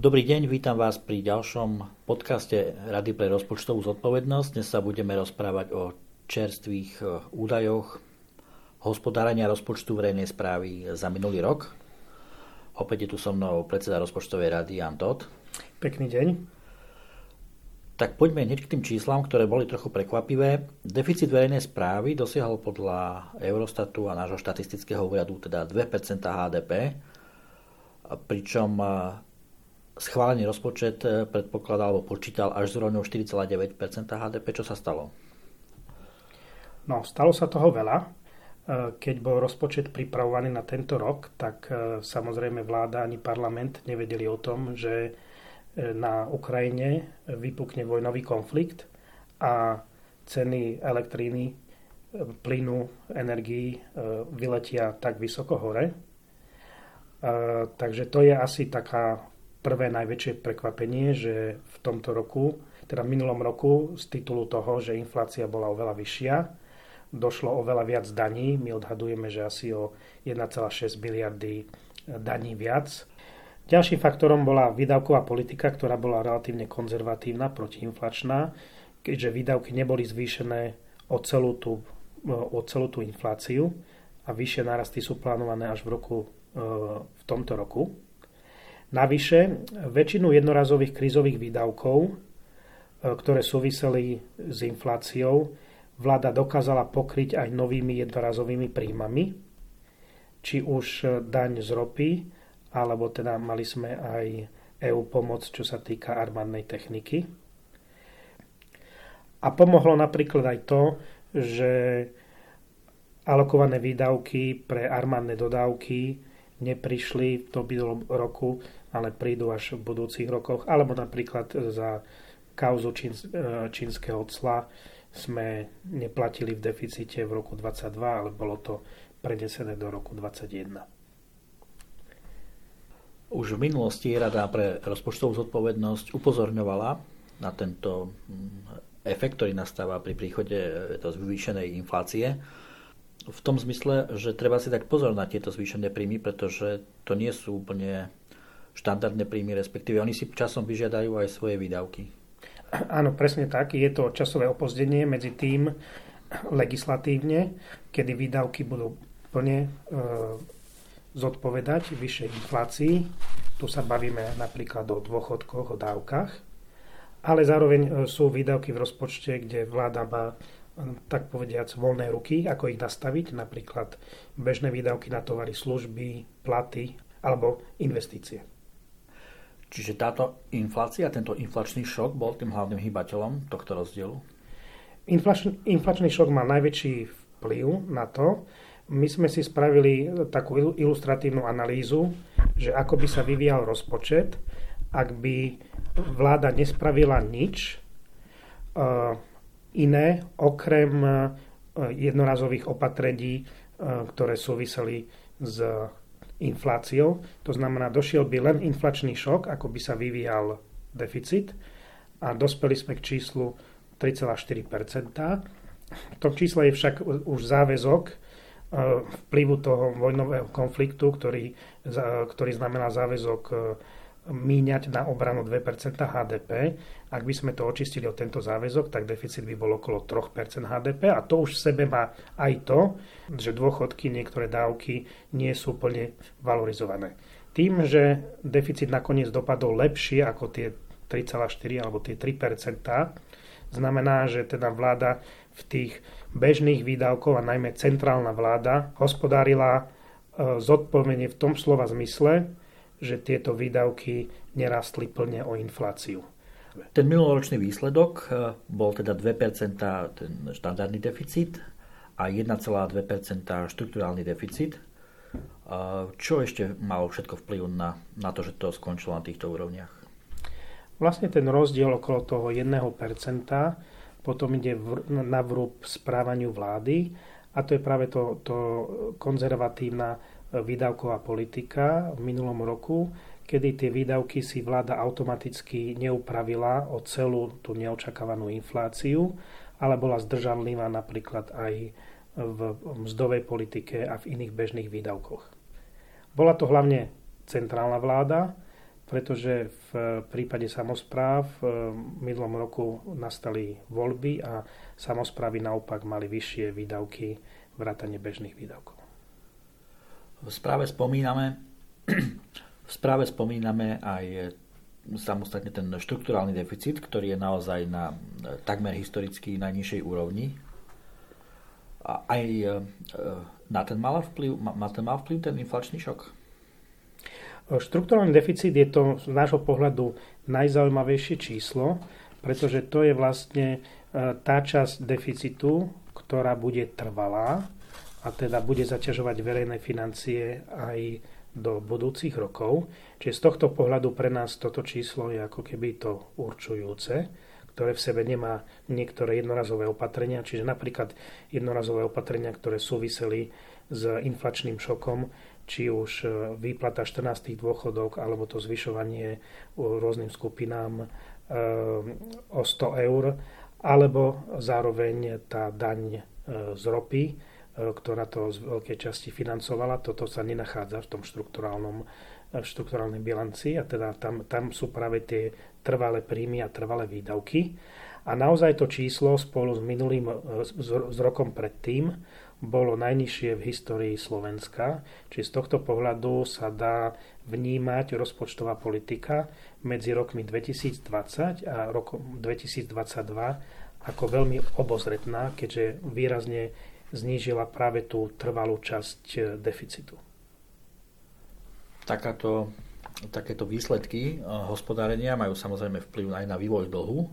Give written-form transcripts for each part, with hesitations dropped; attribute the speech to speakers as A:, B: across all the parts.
A: Dobrý deň, vítam vás pri ďalšom podcaste Rady pre rozpočtovú zodpovednosť. Dnes sa budeme rozprávať o čerstvých údajoch hospodárenia rozpočtu verejnej správy za minulý rok. Opäť je tu so mnou predseda rozpočtovej rady Jan Todt.
B: Pekný deň.
A: Tak poďme hneď k tým číslam, ktoré boli trochu prekvapivé. Deficit verejnej správy dosiahol podľa Eurostatu a nášho štatistického úradu teda 2% HDP, pričom schválený rozpočet predpokladal alebo počítal až s úrovňou 4,9% HDP. Čo sa stalo?
B: No, stalo sa toho veľa. Keď bol rozpočet pripravovaný na tento rok, tak samozrejme vláda ani parlament nevedeli o tom, že na Ukrajine vypukne vojnový konflikt a ceny elektriny, plynu, energií vyletia tak vysoko hore. Takže to je asi taká prvé najväčšie prekvapenie, že v tomto roku, teda v minulom roku, z titulu toho, že inflácia bola oveľa vyššia, došlo oveľa viac daní. My odhadujeme, že asi o 1,6 miliardy daní viac. Ďalším faktorom bola výdavková politika, ktorá bola relatívne konzervatívna, protiinflačná, keďže výdavky neboli zvýšené o celú tú infláciu a vyššie nárasty sú plánované až v tomto roku. Navyše, väčšinu jednorazových krízových výdavkov, ktoré súviseli s infláciou, vláda dokázala pokryť aj novými jednorazovými príjmami, či už daň z ropy, alebo teda mali sme aj EU pomoc, čo sa týka armádnej techniky. A pomohlo napríklad aj to, že alokované výdavky pre armádne dodávky neprišli v tom roku, ale prídu až v budúcich rokoch. Alebo napríklad za kauzu čínskeho cla sme neplatili v deficite v roku 2022, ale bolo to prenesené do roku 2021.
A: Už v minulosti Rada pre rozpočtovú zodpovednosť upozorňovala na tento efekt, ktorý nastáva pri príchode zvýšenej inflácie. V tom zmysle, že treba si dať pozor na tieto zvýšené príjmy, pretože to nie sú úplne štandardné príjmy, respektíve oni si časom vyžiadajú aj svoje výdavky.
B: Áno, presne tak. Je to časové opozdenie medzi tým legislatívne, kedy výdavky budú plne zodpovedať vyššej inflácii. Tu sa bavíme napríklad o dôchodkoch, o dávkach, ale zároveň sú výdavky v rozpočte, kde vláda má tak povediac voľné ruky, ako ich nastaviť, napríklad bežné výdavky na tovary, služby, platy alebo investície.
A: Čiže táto inflácia, tento inflačný šok bol tým hlavným hýbateľom tohto rozdielu?
B: Inflačný šok má najväčší vplyv na to. My sme si spravili takú ilustratívnu analýzu, že ako by sa vyvíjal rozpočet, ak by vláda nespravila nič iné, okrem jednorazových opatrení, ktoré súviseli s infláciou. To znamená, došiel by len inflačný šok, ako by sa vyvíjal deficit a dospeli sme k číslu 3,4%. V tom čísle je však už záväzok vplyvu toho vojnového konfliktu, ktorý znamená záväzok míňať na obranu 2% HDP. Ak by sme to očistili od tento záväzok, tak deficit by bol okolo 3% HDP a to už v sebe má aj to, že dôchodky, niektoré dávky nie sú plne valorizované. Tým, že deficit nakoniec dopadol lepšie ako tie 3,4 alebo tie 3%, znamená, že teda vláda v tých bežných výdavkov a najmä centrálna vláda hospodárila zodpovedne v tom slova zmysle, že tieto výdavky nerastli plne o infláciu.
A: Ten minuloročný výsledok bol teda 2% ten štandardný deficit a 1,2% štrukturálny deficit. Čo ešte malo všetko vplyv na to, že to skončilo na týchto úrovniach?
B: Vlastne ten rozdiel okolo toho 1% potom ide na vrúb správaniu vlády a to je práve to konzervatívna výdavková politika v minulom roku, kedy tie výdavky si vláda automaticky neupravila o celú tú neočakávanú infláciu, ale bola zdržanlivá napríklad aj v mzdovej politike a v iných bežných výdavkoch. Bola to hlavne centrálna vláda, pretože v prípade samospráv v minulom roku nastali voľby a samosprávy naopak mali vyššie výdavky, vrátane bežných výdavkov.
A: V správe spomíname aj samostatne ten štrukturálny deficit, ktorý je naozaj na takmer historicky najnižšej úrovni. A aj na ten mal vplyv ten inflačný šok?
B: Štrukturálny deficit je to z nášho pohľadu najzaujímavejšie číslo, pretože to je vlastne tá časť deficitu, ktorá bude trvalá a teda bude zaťažovať verejné financie aj do budúcich rokov. Čiže z tohto pohľadu pre nás toto číslo je ako keby to určujúce, ktoré v sebe nemá niektoré jednorazové opatrenia, čiže napríklad jednorazové opatrenia, ktoré súviseli s inflačným šokom, či už výplata 14. dôchodok, alebo to zvyšovanie rôznym skupinám o 100 eur, alebo zároveň tá daň z ropy, ktorá to z veľkej časti financovala. Toto sa nenachádza v tom štrukturálnej bilancii a teda tam sú práve tie trvalé príjmy a trvalé výdavky. A naozaj to číslo spolu s rokom predtým bolo najnižšie v histórii Slovenska. Čiže z tohto pohľadu sa dá vnímať rozpočtová politika medzi rokmi 2020 a rokom 2022 ako veľmi obozretná, keďže výrazne znížila práve tú trvalú časť deficitu.
A: Takéto výsledky hospodárenia majú samozrejme vplyv aj na vývoj dlhu.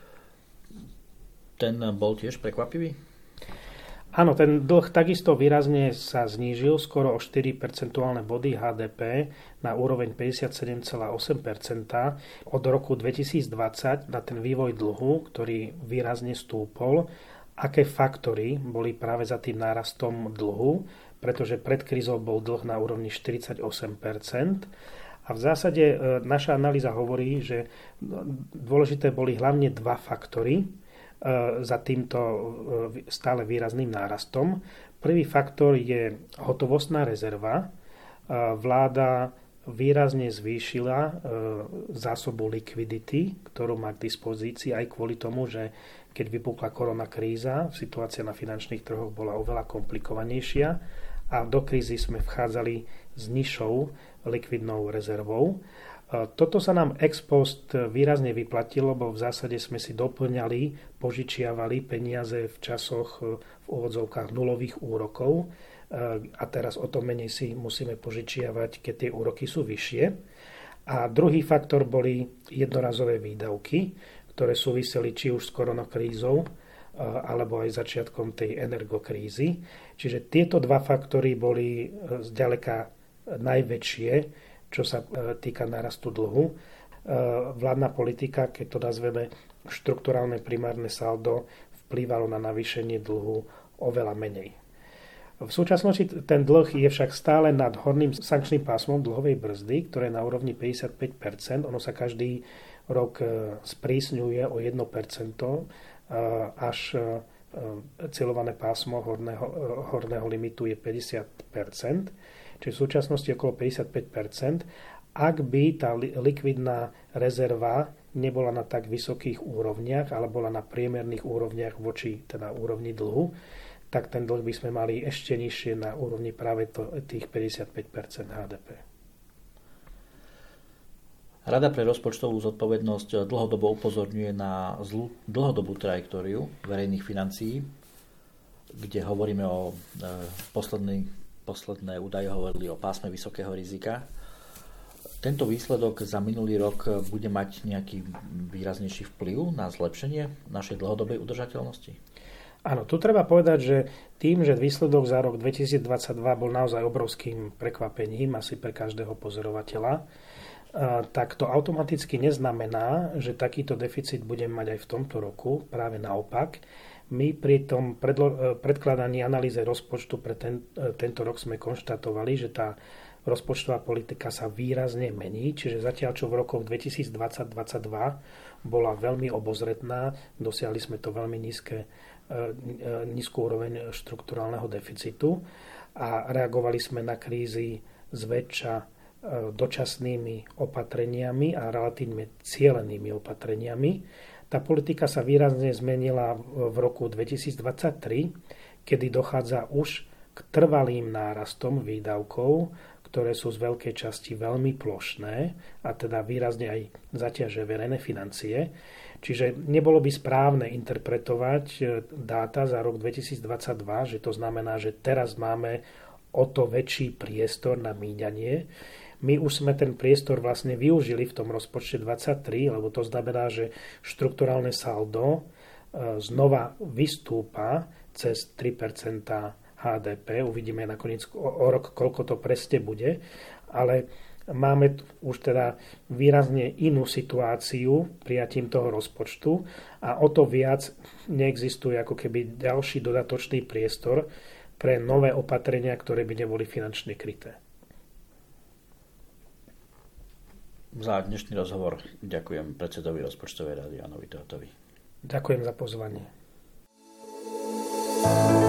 A: Ten bol tiež prekvapivý?
B: Áno, ten dlh takisto výrazne sa znížil skoro o 4 percentuálne body HDP na úroveň 57,8% od roku 2020 na ten vývoj dlhu, ktorý výrazne stúpol. Aké faktory boli práve za tým nárastom dlhu, pretože pred krízou bol dlh na úrovni 48%. A v zásade naša analýza hovorí, že dôležité boli hlavne dva faktory za týmto stále výrazným nárastom. Prvý faktor je hotovostná rezerva. Vláda výrazne zvýšila zásobu likvidity, ktorú má k dispozícii aj kvôli tomu, že keď vypukla korona kríza, situácia na finančných trhoch bola oveľa komplikovanejšia a do krízy sme vchádzali s nižšou likvidnou rezervou. Toto sa nám ex post výrazne vyplatilo, lebo v zásade sme si doplňali, požičiavali peniaze v časoch v úvodzovkách nulových úrokov a teraz o to menej si musíme požičiavať, keď tie úroky sú vyššie. A druhý faktor boli jednorazové výdavky, ktoré súviseli či už s koronakrízou, alebo aj začiatkom tej energokrízy. Čiže tieto dva faktory boli zďaleka najväčšie, čo sa týka narastu dlhu. Vládna politika, keď to nazveme štrukturálne primárne saldo, vplývalo na navýšenie dlhu oveľa menej. V súčasnosti ten dlh je však stále nad horným sankčným pásmom dlhovej brzdy, ktoré je na úrovni 55%. Ono sa každý rok sprísňuje o 1%, až cieľované pásmo horného limitu je 50%, čiže v súčasnosti okolo 55%. Ak by tá likvidná rezerva nebola na tak vysokých úrovniach, ale bola na priemerných úrovniach voči teda úrovni dlhu, tak ten dlh by sme mali ešte nižšie na úrovni práve tých 55% HDP.
A: Rada pre rozpočtovú zodpovednosť dlhodobo upozorňuje na zlú dlhodobú trajektóriu verejných financií, kde hovoríme o posledné údaje hovorili o pásme vysokého rizika. Tento výsledok za minulý rok bude mať nejaký výraznejší vplyv na zlepšenie našej dlhodobej udržateľnosti?
B: Áno, tu treba povedať, že tým, že výsledok za rok 2022 bol naozaj obrovským prekvapením asi pre každého pozorovateľa, tak to automaticky neznamená, že takýto deficit budeme mať aj v tomto roku. Práve naopak. My pri tom predkladaní analýze rozpočtu pre tento rok sme konštatovali, že tá rozpočtová politika sa výrazne mení, čiže zatiaľ čo v rokoch 2020-2022 bola veľmi obozretná, dosiahli sme to veľmi nízku úroveň štrukturálneho deficitu a reagovali sme na krízy zväčša dočasnými opatreniami a relatívne cielenými opatreniami. Tá politika sa výrazne zmenila v roku 2023, kedy dochádza už k trvalým nárastom výdavkov, ktoré sú z veľkej časti veľmi plošné a teda výrazne aj zaťažia verejné financie. Čiže nebolo by správne interpretovať dáta za rok 2022, že to znamená, že teraz máme o to väčší priestor na míňanie. My už sme ten priestor vlastne využili v tom rozpočte 23, lebo to znamená, že štrukturálne saldo znova vystúpa cez 3% HDP. Uvidíme nakoniec o rok, koľko to presne bude, ale máme už teda výrazne inú situáciu prijatím toho rozpočtu a o to viac neexistuje ako keby ďalší dodatočný priestor pre nové opatrenia, ktoré by neboli finančne kryté.
A: Za dnešný rozhovor ďakujem predsedovi rozpočtovej rady Jánovi Tótovi.
B: Ďakujem za pozvanie.